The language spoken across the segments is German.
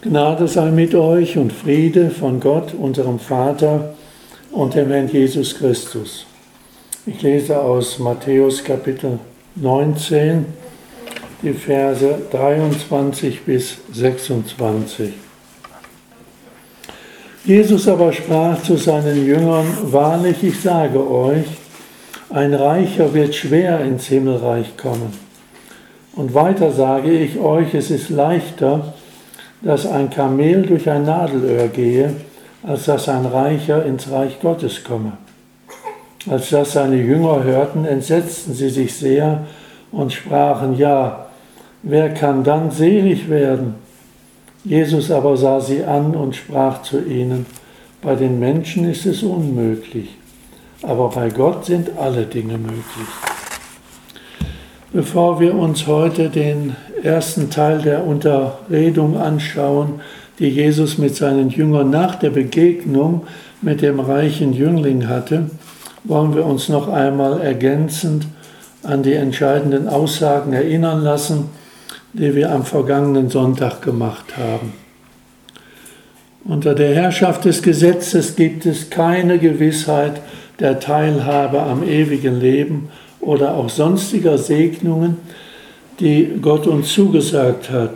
Gnade sei mit euch und Friede von Gott, unserem Vater und dem Herrn Jesus Christus. Ich lese aus Matthäus Kapitel 19, die Verse 23 bis 26. Jesus aber sprach zu seinen Jüngern: Wahrlich, ich sage euch, ein Reicher wird schwer ins Himmelreich kommen. Und weiter sage ich euch, es ist leichter, dass ein Kamel durch ein Nadelöhr gehe, als dass ein Reicher ins Reich Gottes komme. Als das seine Jünger hörten, entsetzten sie sich sehr und sprachen: Ja, wer kann dann selig werden? Jesus aber sah sie an und sprach zu ihnen: Bei den Menschen ist es unmöglich, aber bei Gott sind alle Dinge möglich. Bevor wir uns heute den ersten Teil der Unterredung anschauen, die Jesus mit seinen Jüngern nach der Begegnung mit dem reichen Jüngling hatte, wollen wir uns noch einmal ergänzend an die entscheidenden Aussagen erinnern lassen, die wir am vergangenen Sonntag gemacht haben. Unter der Herrschaft des Gesetzes gibt es keine Gewissheit der Teilhabe am ewigen Leben oder auch sonstiger Segnungen, die Gott uns zugesagt hat.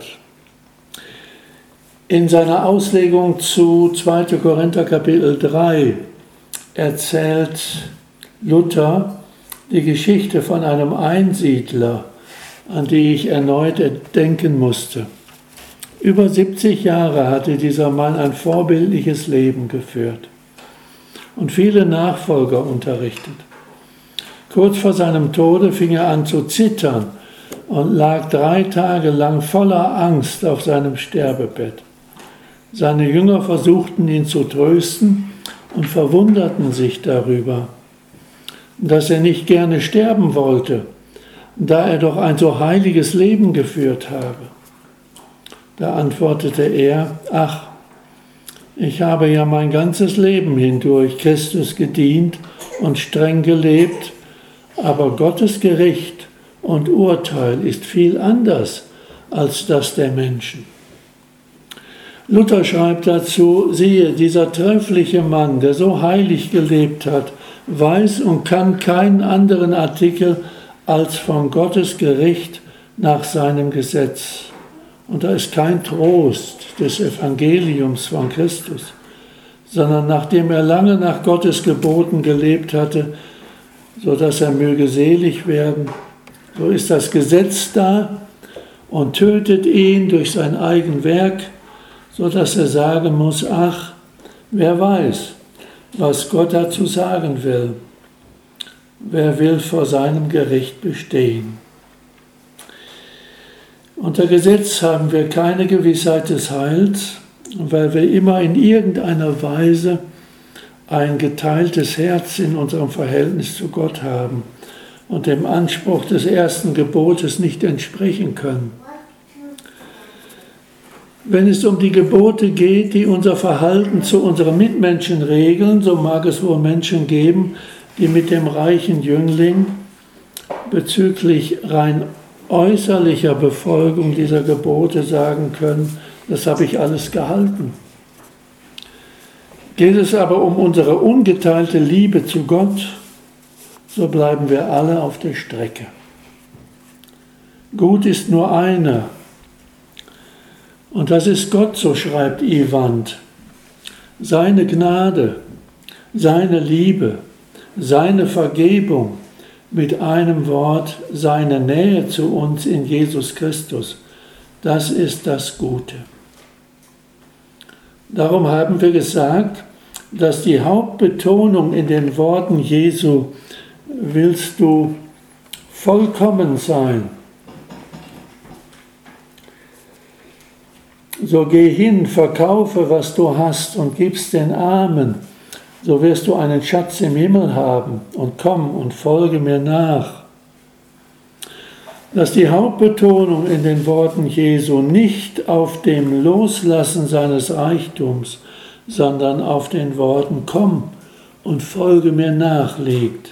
In seiner Auslegung zu 2. Korinther Kapitel 3 erzählt Luther die Geschichte von einem Einsiedler, an die ich erneut denken musste. Über 70 Jahre hatte dieser Mann ein vorbildliches Leben geführt und viele Nachfolger unterrichtet. Kurz vor seinem Tode fing er an zu zittern und lag 3 Tage lang voller Angst auf seinem Sterbebett. Seine Jünger versuchten ihn zu trösten und verwunderten sich darüber, dass er nicht gerne sterben wollte, da er doch ein so heiliges Leben geführt habe. Da antwortete er: Ach, ich habe ja mein ganzes Leben hindurch Christus gedient und streng gelebt, aber Gottes Gericht und Urteil ist viel anders als das der Menschen. Luther schreibt dazu: Siehe, dieser treffliche Mann, der so heilig gelebt hat, weiß und kann keinen anderen Artikel als von Gottes Gericht nach seinem Gesetz. Und da ist kein Trost des Evangeliums von Christus, sondern nachdem er lange nach Gottes Geboten gelebt hatte, so dass er möge selig werden, so ist das Gesetz da und tötet ihn durch sein Eigenwerk, so dass er sagen muss: Ach, wer weiß, was Gott dazu sagen will. Wer will vor seinem Gericht bestehen? Unter Gesetz haben wir keine Gewissheit des Heils, weil wir immer in irgendeiner Weise ein geteiltes Herz in unserem Verhältnis zu Gott haben und dem Anspruch des ersten Gebotes nicht entsprechen können. Wenn es um die Gebote geht, die unser Verhalten zu unseren Mitmenschen regeln, so mag es wohl Menschen geben, die mit dem reichen Jüngling bezüglich rein äußerlicher Befolgung dieser Gebote sagen können: Das habe ich alles gehalten. Geht es aber um unsere ungeteilte Liebe zu Gott, so bleiben wir alle auf der Strecke. Gut ist nur einer, und das ist Gott, so schreibt Iwand. Seine Gnade, seine Liebe, seine Vergebung, mit einem Wort seine Nähe zu uns in Jesus Christus, das ist das Gute. Darum haben wir gesagt, dass die Hauptbetonung in den Worten Jesu: Willst du vollkommen sein? So geh hin, verkaufe, was du hast und gib's den Armen, so wirst du einen Schatz im Himmel haben, und komm und folge mir nach. Dass die Hauptbetonung in den Worten Jesu nicht auf dem Loslassen seines Reichtums, sondern auf den Worten Komm und folge mir nach liegt.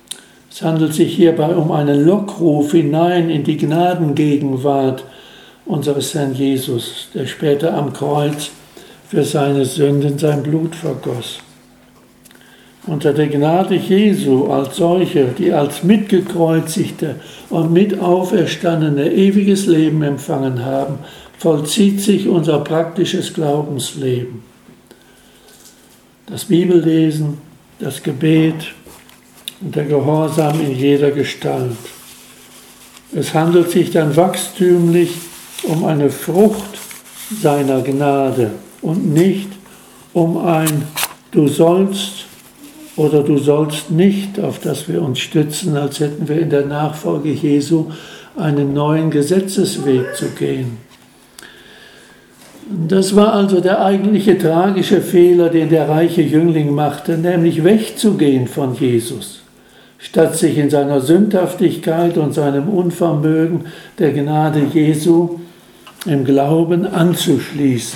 Es handelt sich hierbei um einen Lockruf hinein in die Gnadengegenwart unseres Herrn Jesus, der später am Kreuz für seine Sünden sein Blut vergoss. Unter der Gnade Jesu als solche, die als Mitgekreuzigte und Mitauferstandene ewiges Leben empfangen haben, vollzieht sich unser praktisches Glaubensleben. Das Bibellesen, das Gebet und der Gehorsam in jeder Gestalt. Es handelt sich dann wachstümlich um eine Frucht seiner Gnade und nicht um ein Du sollst oder du sollst nicht, auf das wir uns stützen, als hätten wir in der Nachfolge Jesu einen neuen Gesetzesweg zu gehen. Das war also der eigentliche tragische Fehler, den der reiche Jüngling machte, nämlich wegzugehen von Jesus, statt sich in seiner Sündhaftigkeit und seinem Unvermögen der Gnade Jesu im Glauben anzuschließen.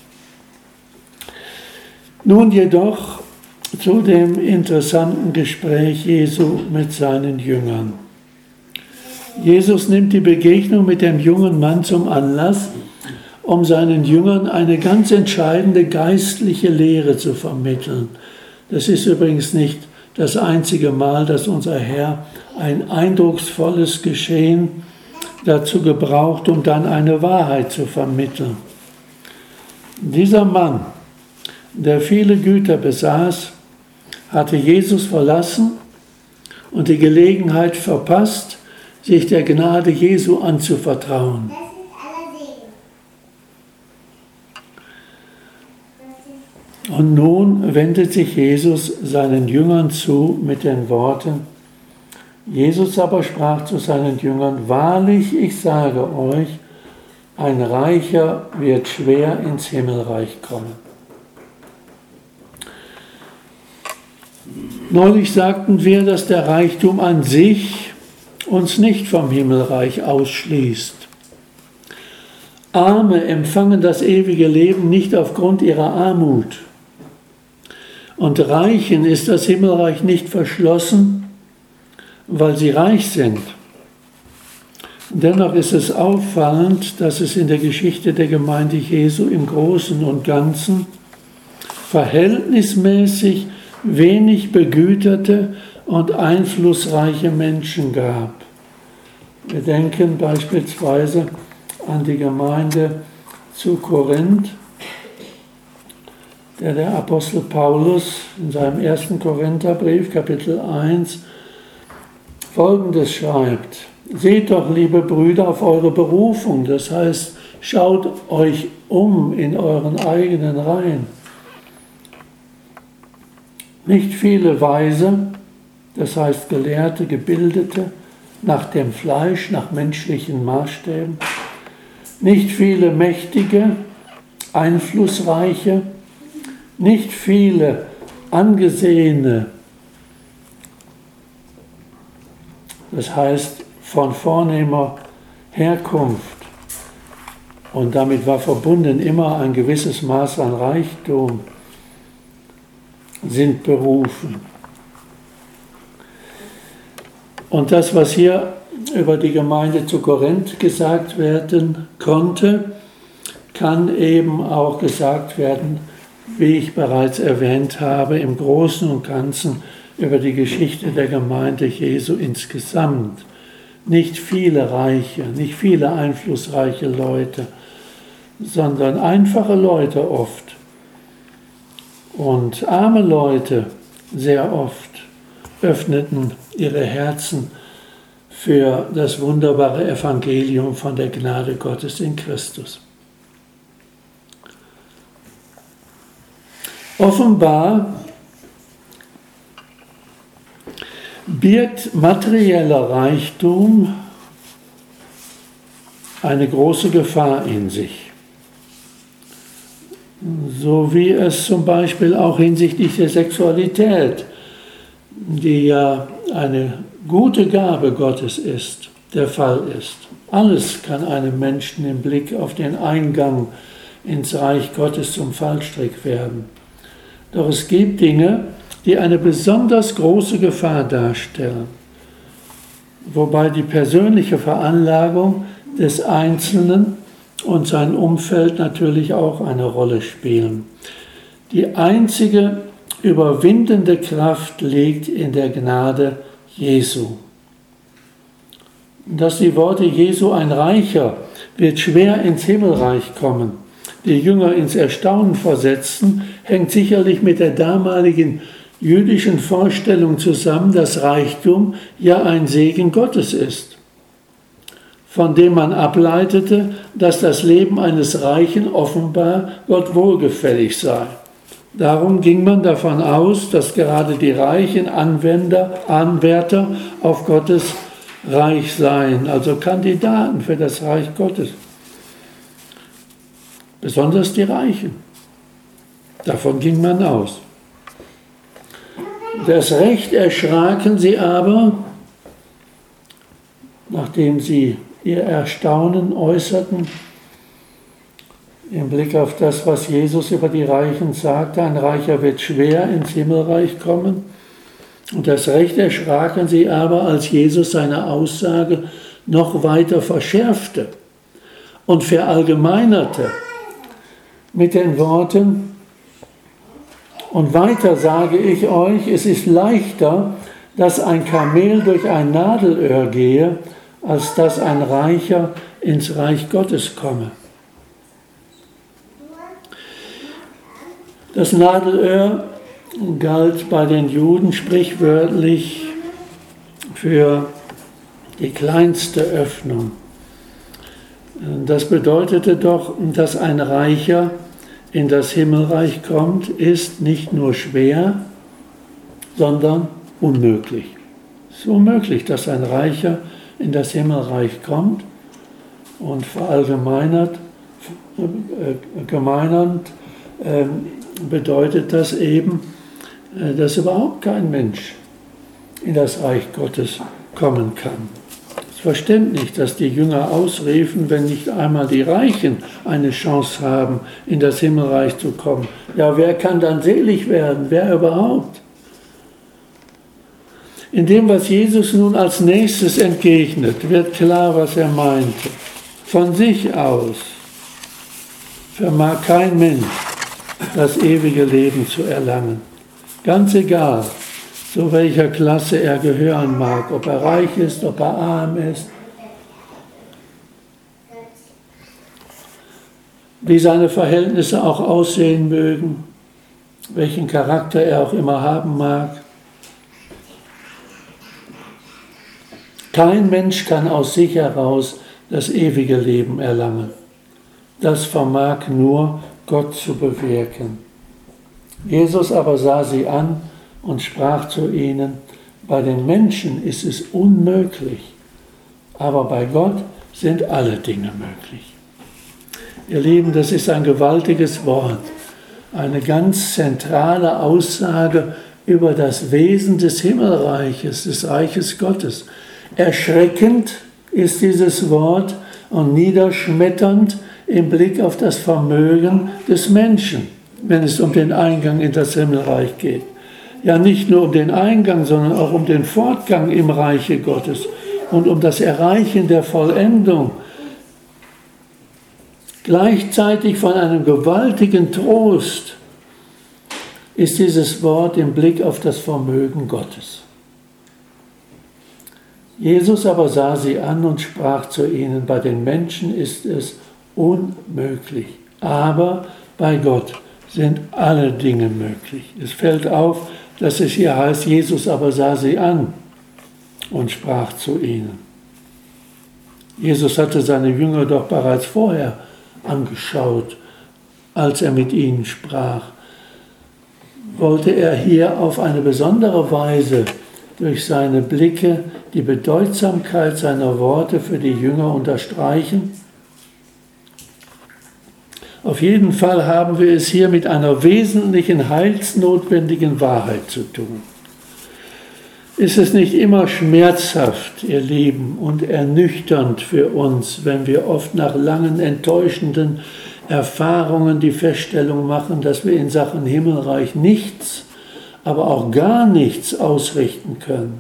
Nun jedoch zu dem interessanten Gespräch Jesu mit seinen Jüngern. Jesus nimmt die Begegnung mit dem jungen Mann zum Anlass, um seinen Jüngern eine ganz entscheidende geistliche Lehre zu vermitteln. Das ist übrigens nicht das einzige Mal, dass unser Herr ein eindrucksvolles Geschehen dazu gebraucht, um dann eine Wahrheit zu vermitteln. Dieser Mann, der viele Güter besaß, hatte Jesus verlassen und die Gelegenheit verpasst, sich der Gnade Jesu anzuvertrauen. Und nun wendet sich Jesus seinen Jüngern zu mit den Worten: Jesus aber sprach zu seinen Jüngern: Wahrlich, ich sage euch, ein Reicher wird schwer ins Himmelreich kommen. Neulich sagten wir, dass der Reichtum an sich uns nicht vom Himmelreich ausschließt. Arme empfangen das ewige Leben nicht aufgrund ihrer Armut. Und Reichen ist das Himmelreich nicht verschlossen, weil sie reich sind. Dennoch ist es auffallend, dass es in der Geschichte der Gemeinde Jesu im Großen und Ganzen verhältnismäßig wenig begüterte und einflussreiche Menschen gab. Wir denken beispielsweise an die Gemeinde zu Korinth, der Apostel Paulus in seinem 1. Korintherbrief, Kapitel 1, Folgendes schreibt: Seht doch, liebe Brüder, auf eure Berufung, das heißt, schaut euch um in euren eigenen Reihen. Nicht viele Weise, das heißt Gelehrte, Gebildete, nach dem Fleisch, nach menschlichen Maßstäben, nicht viele Mächtige, Einflussreiche, nicht viele Angesehene, das heißt von vornehmer Herkunft, und damit war verbunden immer ein gewisses Maß an Reichtum, sind berufen. Und das, was hier über die Gemeinde zu Korinth gesagt werden konnte, kann eben auch gesagt werden, wie ich bereits erwähnt habe, im Großen und Ganzen über die Geschichte der Gemeinde Jesu insgesamt. Nicht viele Reiche, nicht viele einflussreiche Leute, sondern einfache Leute oft. Und arme Leute sehr oft öffneten ihre Herzen für das wunderbare Evangelium von der Gnade Gottes in Christus. Offenbar birgt materieller Reichtum eine große Gefahr in sich. So wie es zum Beispiel auch hinsichtlich der Sexualität, die ja eine gute Gabe Gottes ist, der Fall ist. Alles kann einem Menschen im Blick auf den Eingang ins Reich Gottes zum Fallstrick werden. Doch es gibt Dinge, die eine besonders große Gefahr darstellen, wobei die persönliche Veranlagung des Einzelnen und sein Umfeld natürlich auch eine Rolle spielen. Die einzige überwindende Kraft liegt in der Gnade Jesu. Dass die Worte Jesu, ein Reicher wird schwer ins Himmelreich kommen, die Jünger ins Erstaunen versetzen, hängt sicherlich mit der damaligen jüdischen Vorstellung zusammen, dass Reichtum ja ein Segen Gottes ist, von dem man ableitete, dass das Leben eines Reichen offenbar Gott wohlgefällig sei. Darum ging man davon aus, dass gerade die reichen Anwärter auf Gottes Reich seien, also Kandidaten für das Reich Gottes. Besonders die Reichen. Davon ging man aus. Das Recht erschraken sie aber, nachdem sie ihr Erstaunen äußerten, im Blick auf das, was Jesus über die Reichen sagte, ein Reicher wird schwer ins Himmelreich kommen. Und das Recht erschraken sie aber, als Jesus seine Aussage noch weiter verschärfte und verallgemeinerte mit den Worten: Und weiter sage ich euch, es ist leichter, dass ein Kamel durch ein Nadelöhr gehe, als dass ein Reicher ins Reich Gottes komme. Das Nadelöhr galt bei den Juden sprichwörtlich für die kleinste Öffnung. Das bedeutete doch, dass ein Reicher in das Himmelreich kommt, ist nicht nur schwer, sondern unmöglich. Es ist unmöglich, dass ein Reicher in das Himmelreich kommt, und verallgemeinernd bedeutet das eben, dass überhaupt kein Mensch in das Reich Gottes kommen kann. Es ist verständlich, dass die Jünger ausriefen, wenn nicht einmal die Reichen eine Chance haben, in das Himmelreich zu kommen. Ja, wer kann dann selig werden? Wer überhaupt? In dem, was Jesus nun als nächstes entgegnet, wird klar, was er meinte. Von sich aus vermag kein Mensch das ewige Leben zu erlangen. Ganz egal, zu welcher Klasse er gehören mag, ob er reich ist, ob er arm ist, wie seine Verhältnisse auch aussehen mögen, welchen Charakter er auch immer haben mag. Kein Mensch kann aus sich heraus das ewige Leben erlangen. Das vermag nur Gott zu bewirken. Jesus aber sah sie an und sprach zu ihnen: Bei den Menschen ist es unmöglich, aber bei Gott sind alle Dinge möglich. Ihr Lieben, das ist ein gewaltiges Wort, eine ganz zentrale Aussage über das Wesen des Himmelreiches, des Reiches Gottes. Erschreckend ist dieses Wort und niederschmetternd im Blick auf das Vermögen des Menschen, wenn es um den Eingang in das Himmelreich geht. Ja, nicht nur um den Eingang, sondern auch um den Fortgang im Reiche Gottes und um das Erreichen der Vollendung. Gleichzeitig von einem gewaltigen Trost ist dieses Wort im Blick auf das Vermögen Gottes. Jesus aber sah sie an und sprach zu ihnen: Bei den Menschen ist es unmöglich, aber bei Gott sind alle Dinge möglich. Es fällt auf, dass es hier heißt, Jesus aber sah sie an und sprach zu ihnen. Jesus hatte seine Jünger doch bereits vorher angeschaut, als er mit ihnen sprach. Wollte er hier auf eine besondere Weise durch seine Blicke die Bedeutsamkeit seiner Worte für die Jünger unterstreichen? Auf jeden Fall haben wir es hier mit einer wesentlichen, heilsnotwendigen Wahrheit zu tun. Ist es nicht immer schmerzhaft, ihr Lieben, und ernüchternd für uns, wenn wir oft nach langen, enttäuschenden Erfahrungen die Feststellung machen, dass wir in Sachen Himmelreich nichts, aber auch gar nichts ausrichten können?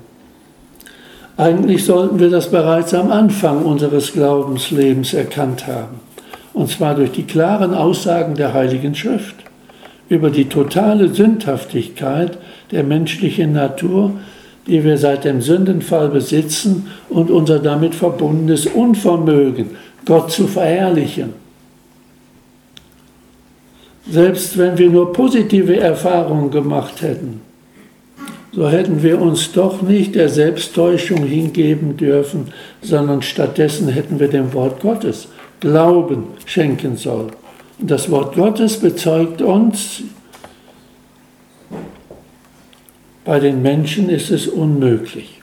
Eigentlich sollten wir das bereits am Anfang unseres Glaubenslebens erkannt haben. und zwar durch die klaren Aussagen der Heiligen Schrift über die totale Sündhaftigkeit der menschlichen Natur, die wir seit dem Sündenfall besitzen, und unser damit verbundenes Unvermögen, Gott zu verherrlichen. Selbst wenn wir nur positive Erfahrungen gemacht hätten, so hätten wir uns doch nicht der Selbsttäuschung hingeben dürfen, sondern stattdessen hätten wir dem Wort Gottes Glauben schenken sollen. Und das Wort Gottes bezeugt uns, bei den Menschen ist es unmöglich.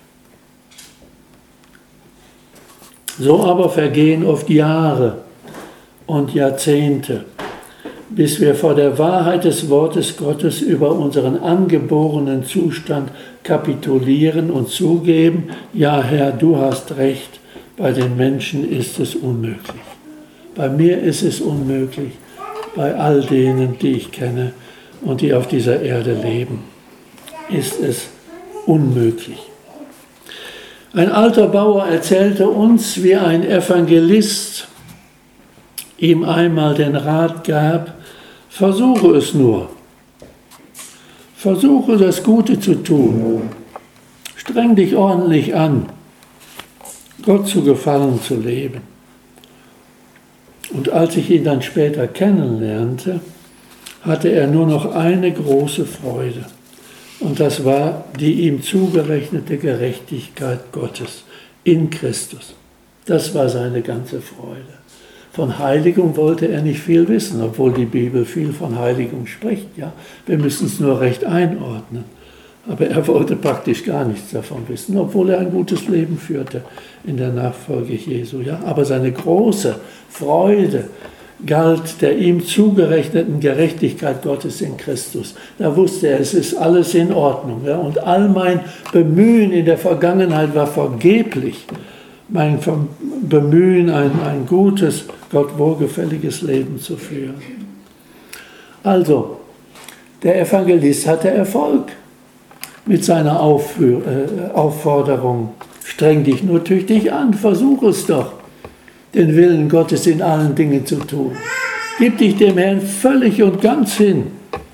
So aber vergehen oft Jahre und Jahrzehnte, bis wir vor der Wahrheit des Wortes Gottes über unseren angeborenen Zustand kapitulieren und zugeben, ja Herr, du hast recht, bei den Menschen ist es unmöglich. Bei mir ist es unmöglich, bei all denen, die ich kenne und die auf dieser Erde leben, ist es unmöglich. Ein alter Bauer erzählte uns, wie ein Evangelist ihm einmal den Rat gab: Versuche es nur. Versuche das Gute zu tun. Streng dich ordentlich an, Gott zu gefallen zu leben. Und als ich ihn dann später kennenlernte, hatte er nur noch eine große Freude. Und das war die ihm zugerechnete Gerechtigkeit Gottes in Christus. Das war seine ganze Freude. Von Heiligung wollte er nicht viel wissen, obwohl die Bibel viel von Heiligung spricht. Ja? Wir müssen es nur recht einordnen. Aber er wollte praktisch gar nichts davon wissen, obwohl er ein gutes Leben führte in der Nachfolge Jesu. Ja? Aber seine große Freude galt der ihm zugerechneten Gerechtigkeit Gottes in Christus. Da wusste er, es ist alles in Ordnung. Ja? Und all mein Bemühen in der Vergangenheit war vergeblich. Mein Bemühen, ein gutes, Gott wohlgefälliges Leben zu führen. Also, der Evangelist hatte Erfolg mit seiner Aufforderung. Streng dich nur tüchtig an, versuch es doch, den Willen Gottes in allen Dingen zu tun. Gib dich dem Herrn völlig und ganz hin.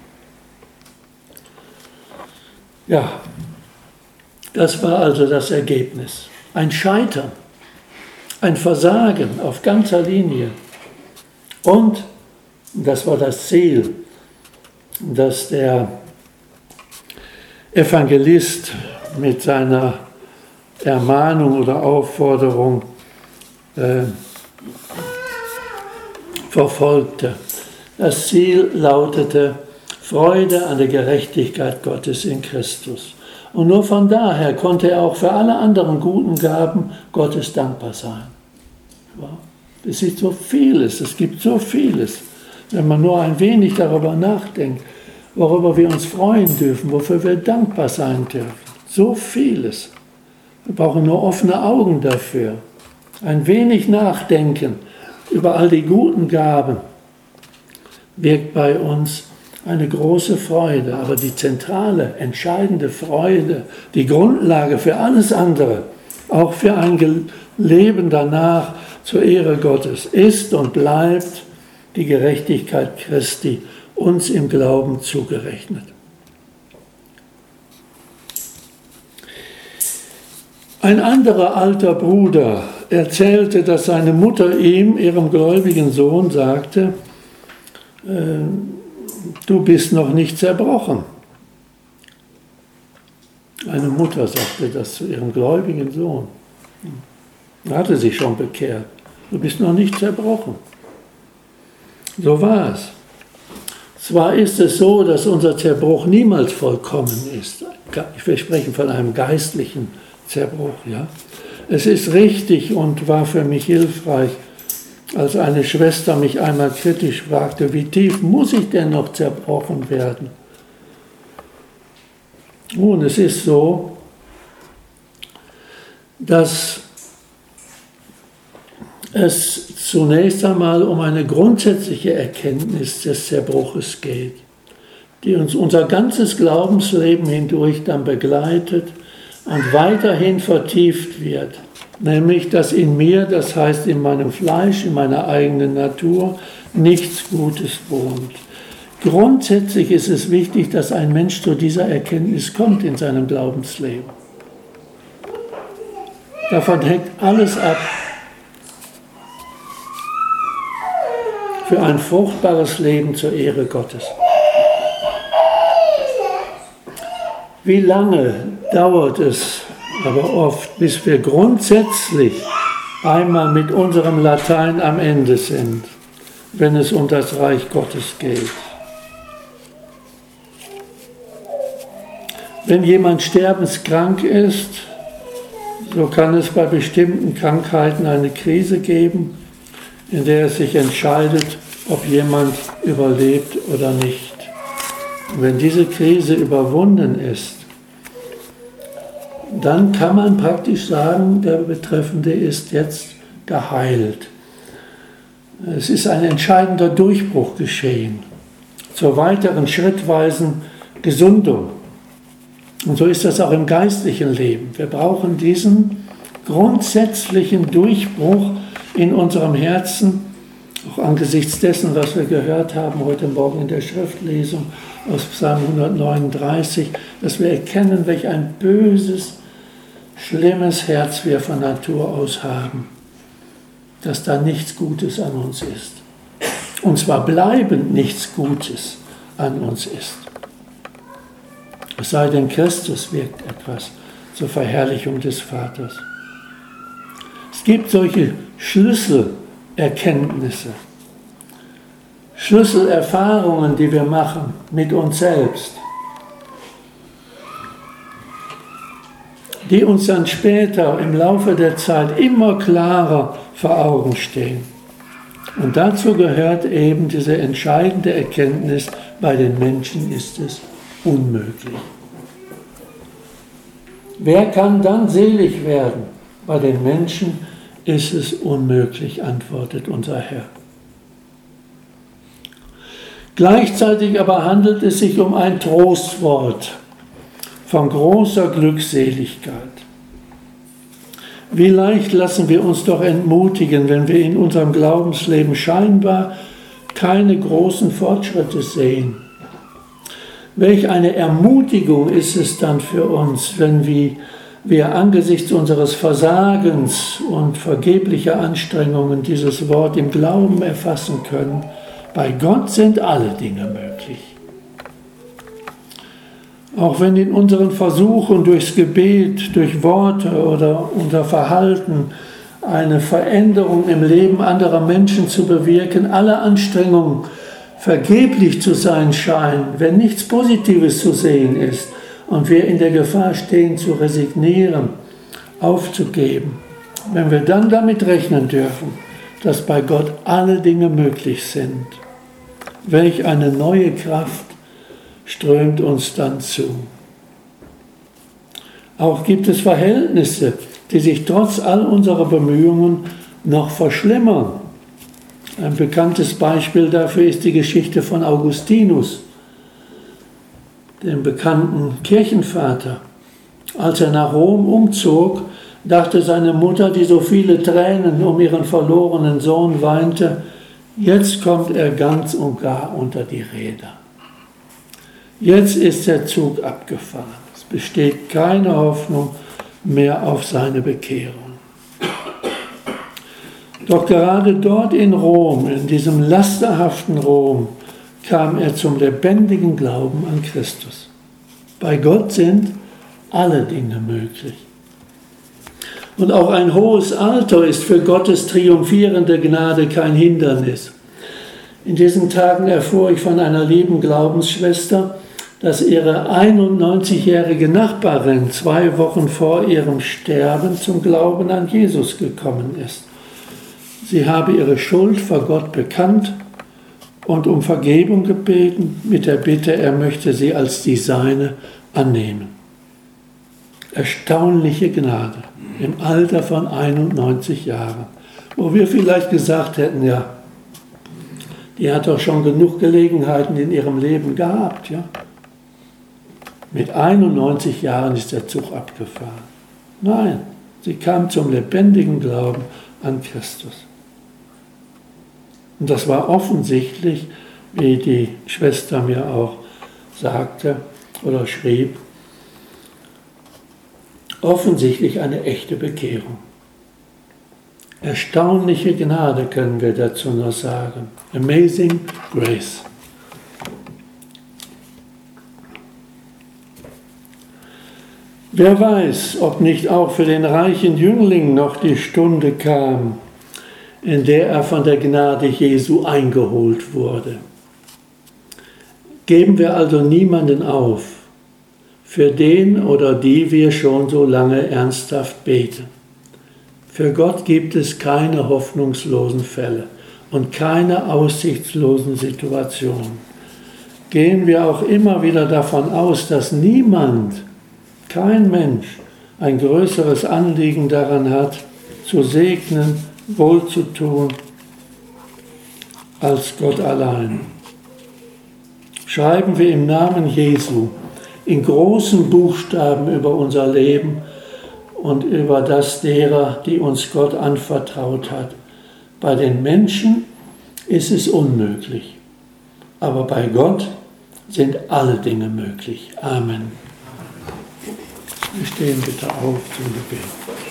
Ja, das war also das Ergebnis. Ein Scheitern, ein Versagen auf ganzer Linie. Und, das war das Ziel, dass der Evangelist mit seiner Ermahnung oder Aufforderung verfolgte. Das Ziel lautete Freude an der Gerechtigkeit Gottes in Christus. Und nur von daher konnte er auch für alle anderen guten Gaben Gottes dankbar sein. Es ist so vieles, es gibt so vieles, wenn man nur ein wenig darüber nachdenkt, worüber wir uns freuen dürfen, wofür wir dankbar sein dürfen. So vieles. Wir brauchen nur offene Augen dafür. Ein wenig nachdenken über all die guten Gaben wirkt bei uns eine große Freude, aber die zentrale, entscheidende Freude, die Grundlage für alles andere, auch für ein Leben danach zur Ehre Gottes, ist und bleibt die Gerechtigkeit Christi, uns im Glauben zugerechnet. Ein anderer alter Bruder erzählte, dass seine Mutter ihm, ihrem gläubigen Sohn, sagte: Du bist noch nicht zerbrochen. Eine Mutter sagte das zu ihrem gläubigen Sohn. Er hatte sich schon bekehrt. Du bist noch nicht zerbrochen. So war es. Zwar ist es so, dass unser Zerbruch niemals vollkommen ist. Wir sprechen von einem geistlichen Zerbruch. Ja? Es ist richtig und war für mich hilfreich, als eine Schwester mich einmal kritisch fragte, wie tief muss ich denn noch zerbrochen werden? Nun, es ist so, dass es zunächst einmal um eine grundsätzliche Erkenntnis des Zerbruches geht, die uns unser ganzes Glaubensleben hindurch dann begleitet und weiterhin vertieft wird. nämlich dass in mir, das heißt in meinem Fleisch, in meiner eigenen Natur, nichts Gutes wohnt. Grundsätzlich ist es wichtig, dass ein Mensch zu dieser Erkenntnis kommt in seinem Glaubensleben. Davon hängt alles ab. Für ein fruchtbares Leben zur Ehre Gottes. Wie lange dauert es aber oft, bis wir grundsätzlich einmal mit unserem Latein am Ende sind, wenn es um das Reich Gottes geht? Wenn jemand sterbenskrank ist, so kann es bei bestimmten Krankheiten eine Krise geben, in der es sich entscheidet, ob jemand überlebt oder nicht. Und wenn diese Krise überwunden ist, dann kann man praktisch sagen, der Betreffende ist jetzt geheilt. Es ist ein entscheidender Durchbruch geschehen zur weiteren schrittweisen Gesundung. Und so ist das auch im geistlichen Leben. Wir brauchen diesen grundsätzlichen Durchbruch in unserem Herzen, auch angesichts dessen, was wir gehört haben heute Morgen in der Schriftlesung aus Psalm 139, dass wir erkennen, welch ein böses, schlimmes Herz wir von Natur aus haben, dass da nichts Gutes an uns ist. Und zwar bleibend nichts Gutes an uns ist. Es sei denn, Christus wirkt etwas zur Verherrlichung des Vaters. Es gibt solche Schlüsselerkenntnisse, Schlüsselerfahrungen, die wir machen mit uns selbst, die uns dann später im Laufe der Zeit immer klarer vor Augen stehen. Und dazu gehört eben diese entscheidende Erkenntnis, bei den Menschen ist es unmöglich. Wer kann dann selig werden? Bei den Menschen ist es unmöglich, antwortet unser Herr. Gleichzeitig aber handelt es sich um ein Trostwort von großer Glückseligkeit. Wie leicht lassen wir uns doch entmutigen, wenn wir in unserem Glaubensleben scheinbar keine großen Fortschritte sehen. Welch eine Ermutigung ist es dann für uns, wenn wir angesichts unseres Versagens und vergeblicher Anstrengungen dieses Wort im Glauben erfassen können. Bei Gott sind alle Dinge möglich. Auch wenn in unseren Versuchen durchs Gebet, durch Worte oder unser Verhalten eine Veränderung im Leben anderer Menschen zu bewirken, alle Anstrengungen vergeblich zu sein scheinen, wenn nichts Positives zu sehen ist und wir in der Gefahr stehen, zu resignieren, aufzugeben, wenn wir dann damit rechnen dürfen, dass bei Gott alle Dinge möglich sind, welch eine neue Kraft strömt uns dann zu. Auch gibt es Verhältnisse, die sich trotz all unserer Bemühungen noch verschlimmern. Ein bekanntes Beispiel dafür ist die Geschichte von Augustinus, dem bekannten Kirchenvater. Als er nach Rom umzog, dachte seine Mutter, die so viele Tränen um ihren verlorenen Sohn weinte, jetzt kommt er ganz und gar unter die Räder. Jetzt ist der Zug abgefahren. Es besteht keine Hoffnung mehr auf seine Bekehrung. Doch gerade dort in Rom, in diesem lasterhaften Rom, kam er zum lebendigen Glauben an Christus. Bei Gott sind alle Dinge möglich. Und auch ein hohes Alter ist für Gottes triumphierende Gnade kein Hindernis. In diesen Tagen erfuhr ich von einer lieben Glaubensschwester, dass ihre 91-jährige Nachbarin 2 Wochen vor ihrem Sterben zum Glauben an Jesus gekommen ist. Sie habe ihre Schuld vor Gott bekannt und um Vergebung gebeten, mit der Bitte, er möchte sie als die seine annehmen. Erstaunliche Gnade im Alter von 91 Jahren, wo wir vielleicht gesagt hätten, ja, die hat doch schon genug Gelegenheiten in ihrem Leben gehabt, ja. Mit 91 Jahren ist der Zug abgefahren. Nein, Sie kam zum lebendigen Glauben an Christus. Und das war offensichtlich, wie die Schwester mir auch sagte oder schrieb, offensichtlich eine echte Bekehrung. Erstaunliche Gnade können wir dazu nur sagen. Amazing Grace. Wer weiß, ob nicht auch für den reichen Jüngling noch die Stunde kam, in der er von der Gnade Jesu eingeholt wurde. Geben wir also niemanden auf, für den oder die wir schon so lange ernsthaft beten. Für Gott gibt es keine hoffnungslosen Fälle und keine aussichtslosen Situationen. Gehen wir auch immer wieder davon aus, dass niemand, kein Mensch, ein größeres Anliegen daran hat, zu segnen, wohlzutun, als Gott allein. Schreiben wir im Namen Jesu in großen Buchstaben über unser Leben und über das derer, die uns Gott anvertraut hat. Bei den Menschen ist es unmöglich, aber bei Gott sind alle Dinge möglich. Amen. Wir stehen bitte auf zum Gebet.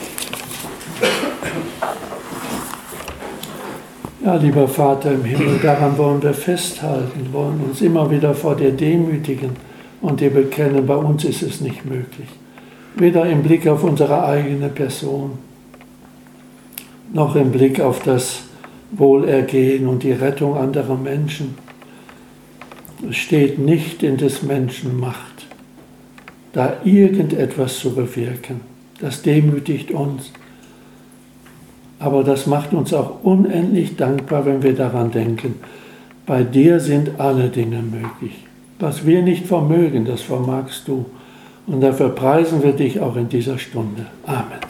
Ja, lieber Vater im Himmel, daran wollen wir festhalten, wollen uns immer wieder vor dir demütigen und dir bekennen, bei uns ist es nicht möglich. Weder im Blick auf unsere eigene Person, noch im Blick auf das Wohlergehen und die Rettung anderer Menschen. Es steht nicht in des Menschen Macht, da irgendetwas zu bewirken. Das demütigt uns. Aber das macht uns auch unendlich dankbar, wenn wir daran denken, bei dir sind alle Dinge möglich. Was wir nicht vermögen, das vermagst du. Und dafür preisen wir dich auch in dieser Stunde. Amen.